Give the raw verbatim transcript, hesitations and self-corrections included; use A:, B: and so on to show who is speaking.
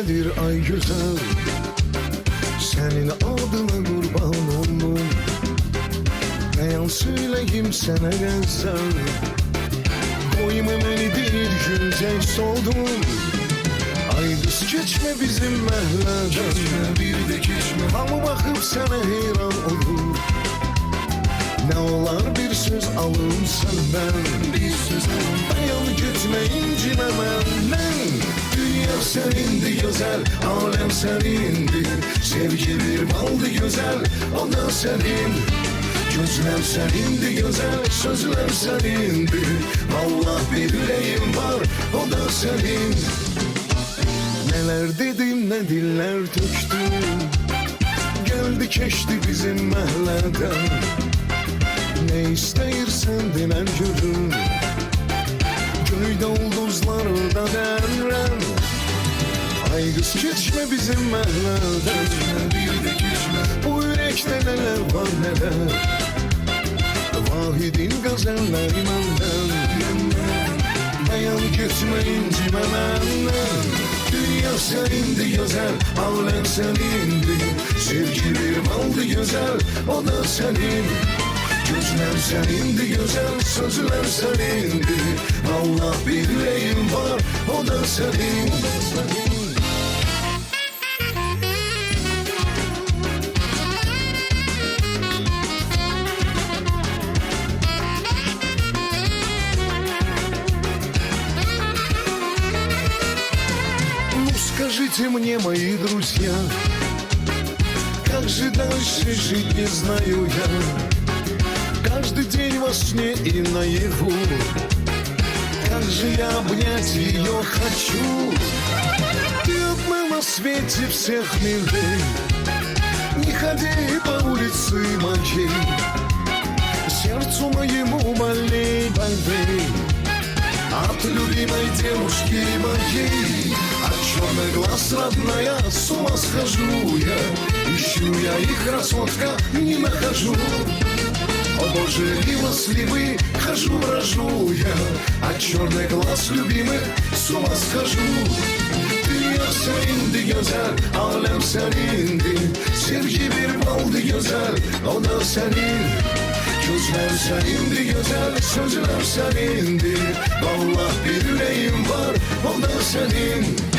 A: nedir ay güzel, senin adına kurban oldum. Ne yan söyleyeyim sana güzel, koyma beni bir güzel soldum. Ay kız geçme bizim məhəllədən, geçme bir de geçme. Hamı bakıp sana heyran olur. Ne olar bir söz alım senden, bir söz alım. Dayan gitme incime benden. Dünya senindi güzel, alem senindi. Sevgi bir baldı güzel, o da senin. Gözler senindi güzel, sözler senindi. Vallahi bir dileğim var, o da senin. Neler dedim ne diller töktüm, geldi keçti bizim məhəllədən. Ne istəyirsən denən görüm, göydə ulduzlarda dərrəm. Ay qız keçmə bizim məhəllədən, bir də keçmə. Bu ürəkdə nələr var nələr, Vahidin qəzəlləri məndən. Dayan getmə incimə məndən. Dünya senindi güzel, alem senindi. Sevgi bir baldı güzel, o da senin. Gözler senindi güzel, sözler senindi. Allah bir dileğim var, o da senin. Скажите мне, мои друзья, как же дальше жить, не знаю я. Каждый день во сне и наяву, как же я обнять ее хочу. Ты одна на свете всех милей, не ходи по улице моей, сердцу моему больней, больней от любимой девушки моей. От черных глаз, родная, с ума схожу я. Ищу я их, красотка, не нахожу. О боже, милость ли вы, хожу, брожу я. От черных глаз любимых с ума схожу. Dünya senindi güzel, alem senindi. Sevgi bir baldı güzel, o da senin. Gözler senindi güzel, sözler senindi. Vallahi bir yüreğim var, o da senin.